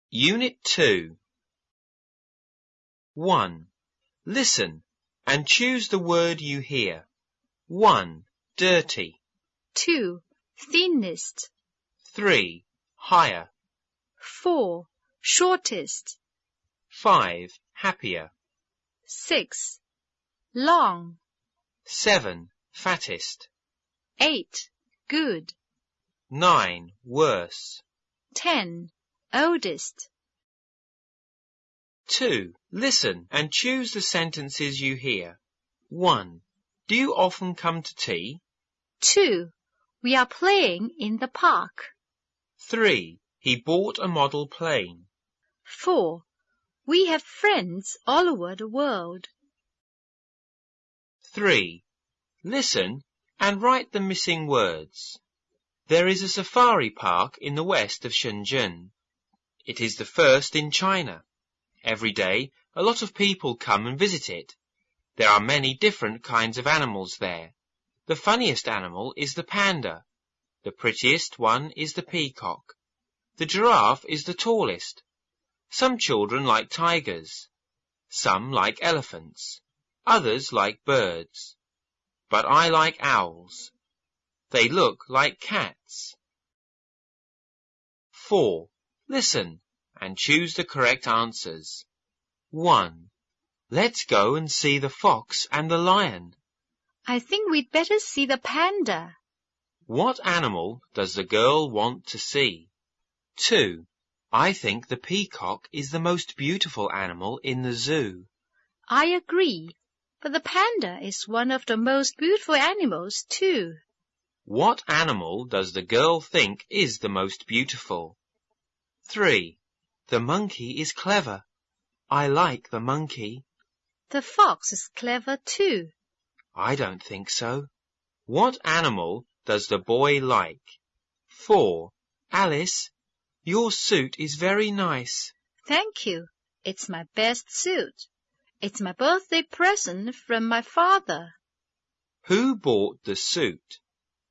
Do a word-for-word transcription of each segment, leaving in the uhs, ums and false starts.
Unit two. one. Listen and choose the word you hear. one. Dirty. two. Thinnest. three. Higher. four. Shortest. five. Happier. six. Long. seven. Fattest. eight. Good. nine. Worse. ten. Oldest. two. Listen and choose the sentences you hear. one. Do you often come to tea? two. We are playing in the park. three. He bought a model plane. four. We have friends all over the world. three. Listen and write the missing words. There is a safari park in the west of Shenzhen. It is the first in China. Every day, a lot of people come and visit it. There are many different kinds of animals there. The funniest animal is the panda. The prettiest one is the peacock. The giraffe is the tallest. Some children like tigers. Some like elephants. Others like birds. But I like owls. They look like cats. four. Listen and choose the correct answers. one. Let's go and see the fox and the lion. I think we'd better see the panda. What animal does the girl want to see? two. I think the peacock is the most beautiful animal in the zoo. I agree, but the panda is one of the most beautiful animals too. What animal does the girl think is the most beautiful? three. The monkey is clever. I like the monkey. The fox is clever too. I don't think so. What animal does the boy like? four. Alice, your suit is very nice. Thank you. It's my best suit. It's my birthday present from my father. Who bought the suit?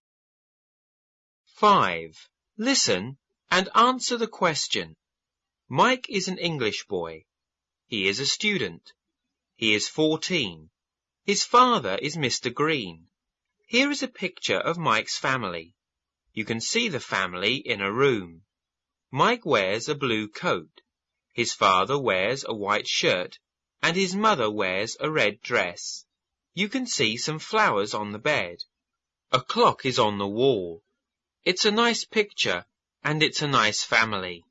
five. Listen and answer the question. Mike is an English boy. He is a student. He is fourteen. His father is Mister Green. Here is a picture of Mike's family. You can see the family in a room. Mike wears a blue coat. His father wears a white shirt, and his mother wears a red dress. You can see some flowers on the bed. A clock is on the wall. It's a nice picture, and it's a nice family.